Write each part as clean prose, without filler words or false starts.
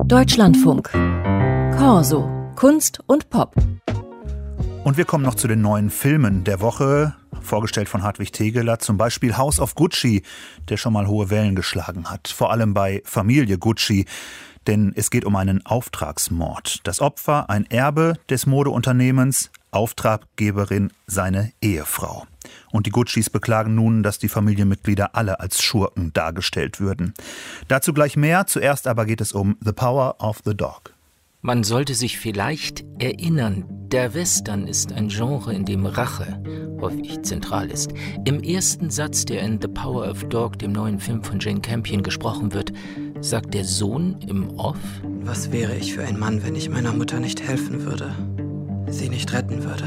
Deutschlandfunk. Corso. Kunst und Pop. Und wir kommen noch zu den neuen Filmen der Woche, vorgestellt von Hartwig Tegeler, zum Beispiel House of Gucci, der schon mal hohe Wellen geschlagen hat, vor allem bei Familie Gucci, denn es geht um einen Auftragsmord. Das Opfer, ein Erbe des Modeunternehmens, Auftraggeberin seine Ehefrau. Und die Guccis beklagen nun, dass die Familienmitglieder alle als Schurken dargestellt würden. Dazu gleich mehr, zuerst aber geht es um The Power of the Dog. Man sollte sich vielleicht erinnern, der Western ist ein Genre, in dem Rache häufig zentral ist. Im ersten Satz, der in The Power of Dog, dem neuen Film von Jane Campion, gesprochen wird, sagt der Sohn im Off: Was wäre ich für ein Mann, wenn ich meiner Mutter nicht helfen würde, sie nicht retten würde?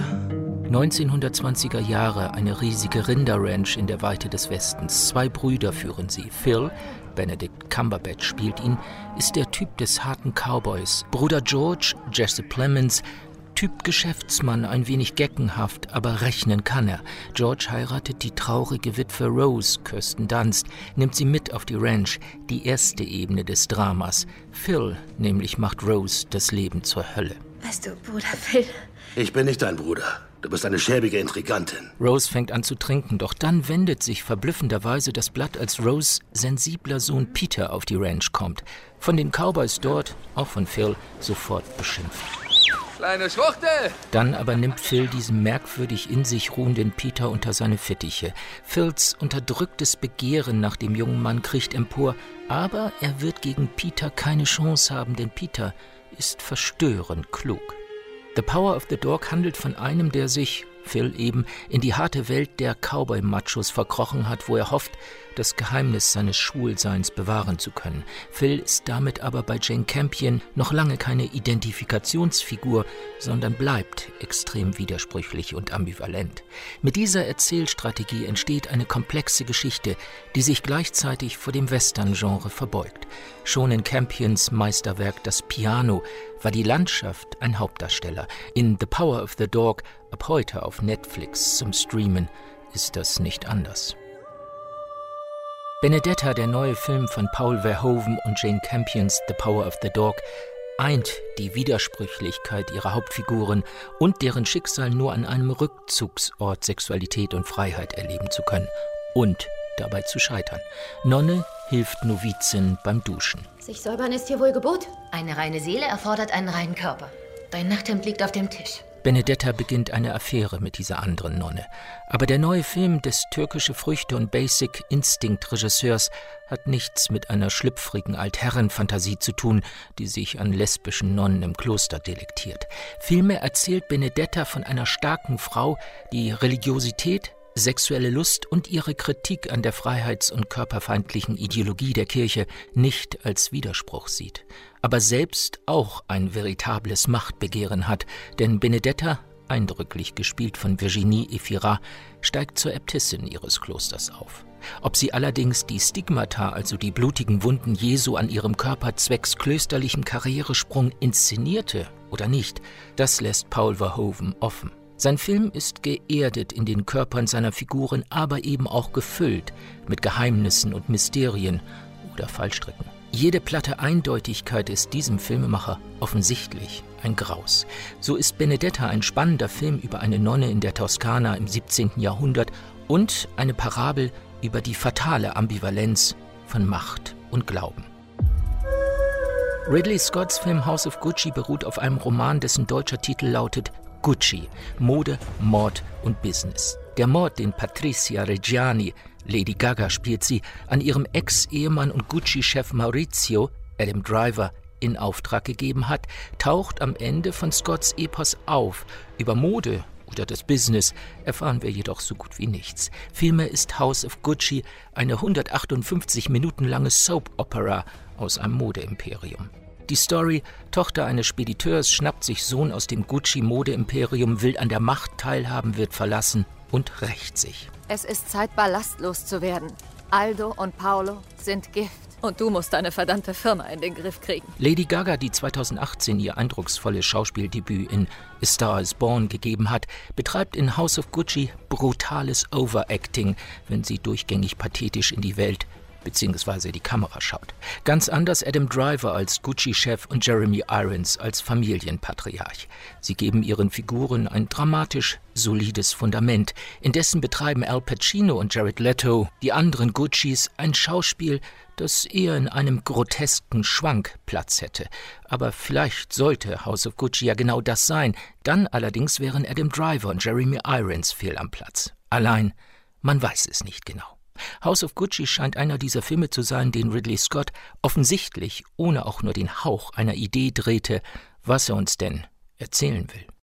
1920er Jahre, eine riesige Rinderranch in der Weite des Westens. 2 Brüder führen sie. Phil, Benedict Cumberbatch spielt ihn, ist der Typ des harten Cowboys. Bruder George, Jesse Plemons, Typ Geschäftsmann, ein wenig geckenhaft, aber rechnen kann er. George heiratet die traurige Witwe Rose, Kirsten Dunst, nimmt sie mit auf die Ranch, die erste Ebene des Dramas. Phil nämlich macht Rose das Leben zur Hölle. Weißt du, Bruder Phil... Ich bin nicht dein Bruder. Du bist eine schäbige Intrigantin. Rose fängt an zu trinken, doch dann wendet sich verblüffenderweise das Blatt, als Rose' sensibler Sohn Peter auf die Ranch kommt. Von den Cowboys dort, auch von Phil, sofort beschimpft. Kleine Schwuchtel! Dann aber nimmt Phil diesen merkwürdig in sich ruhenden Peter unter seine Fittiche. Phils unterdrücktes Begehren nach dem jungen Mann kriecht empor, aber er wird gegen Peter keine Chance haben, denn Peter ist verstörend klug. The Power of the Dog handelt von einem, der sich, Phil eben, in die harte Welt der Cowboy-Machos verkrochen hat, wo er hofft, das Geheimnis seines Schwulseins bewahren zu können. Phil ist damit aber bei Jane Campion noch lange keine Identifikationsfigur, sondern bleibt extrem widersprüchlich und ambivalent. Mit dieser Erzählstrategie entsteht eine komplexe Geschichte, die sich gleichzeitig vor dem Western-Genre verbeugt. Schon in Campions Meisterwerk Das Piano war die Landschaft ein Hauptdarsteller. In The Power of the Dog, ab heute auf Netflix zum Streamen, ist das nicht anders. Benedetta, der neue Film von Paul Verhoeven und Jane Campions The Power of the Dog, eint die Widersprüchlichkeit ihrer Hauptfiguren und deren Schicksal, nur an einem Rückzugsort Sexualität und Freiheit erleben zu können und dabei zu scheitern. Nonne hilft Novizin beim Duschen. Sich säubern ist hier wohl Gebot? Eine reine Seele erfordert einen reinen Körper. Dein Nachthemd liegt auf dem Tisch. Benedetta beginnt eine Affäre mit dieser anderen Nonne. Aber der neue Film des türkische Früchte- und Basic Instinct-Regisseurs hat nichts mit einer schlüpfrigen Altherrenfantasie zu tun, die sich an lesbischen Nonnen im Kloster delektiert. Vielmehr erzählt Benedetta von einer starken Frau, die Religiosität, sexuelle Lust und ihre Kritik an der freiheits- und körperfeindlichen Ideologie der Kirche nicht als Widerspruch sieht, aber selbst auch ein veritables Machtbegehren hat, denn Benedetta, eindrücklich gespielt von Virginie Efira, steigt zur Äbtissin ihres Klosters auf. Ob sie allerdings die Stigmata, also die blutigen Wunden Jesu an ihrem Körper zwecks klösterlichem Karrieresprung inszenierte oder nicht, das lässt Paul Verhoeven offen. Sein Film ist geerdet in den Körpern seiner Figuren, aber eben auch gefüllt mit Geheimnissen und Mysterien oder Fallstricken. Jede platte Eindeutigkeit ist diesem Filmemacher offensichtlich ein Graus. So ist Benedetta ein spannender Film über eine Nonne in der Toskana im 17. Jahrhundert und eine Parabel über die fatale Ambivalenz von Macht und Glauben. Ridley Scotts Film House of Gucci beruht auf einem Roman, dessen deutscher Titel lautet Gucci, Mode, Mord und Business. Der Mord, den Patricia Reggiani, Lady Gaga spielt sie, an ihrem Ex-Ehemann und Gucci-Chef Maurizio, Adam Driver, in Auftrag gegeben hat, taucht am Ende von Scotts Epos auf. Über Mode oder das Business erfahren wir jedoch so gut wie nichts. Vielmehr ist House of Gucci eine 158 Minuten lange Soap-Opera aus einem Modeimperium. Die Story: Tochter eines Spediteurs schnappt sich Sohn aus dem Gucci-Modeimperium, will an der Macht teilhaben, wird verlassen und rächt sich. Es ist Zeit, ballastlos zu werden. Aldo und Paolo sind Gift. Und du musst deine verdammte Firma in den Griff kriegen. Lady Gaga, die 2018 ihr eindrucksvolles Schauspieldebüt in A Star is Born gegeben hat, betreibt in House of Gucci brutales Overacting, wenn sie durchgängig pathetisch in die Welt beziehungsweise die Kamera schaut. Ganz anders Adam Driver als Gucci-Chef und Jeremy Irons als Familienpatriarch. Sie geben ihren Figuren ein dramatisch solides Fundament. Indessen betreiben Al Pacino und Jared Leto, die anderen Guccis, ein Schauspiel, das eher in einem grotesken Schwank Platz hätte. Aber vielleicht sollte House of Gucci ja genau das sein. Dann allerdings wären Adam Driver und Jeremy Irons fehl am Platz. Allein, man weiß es nicht genau. House of Gucci scheint einer dieser Filme zu sein, den Ridley Scott offensichtlich ohne auch nur den Hauch einer Idee drehte, was er uns denn erzählen will.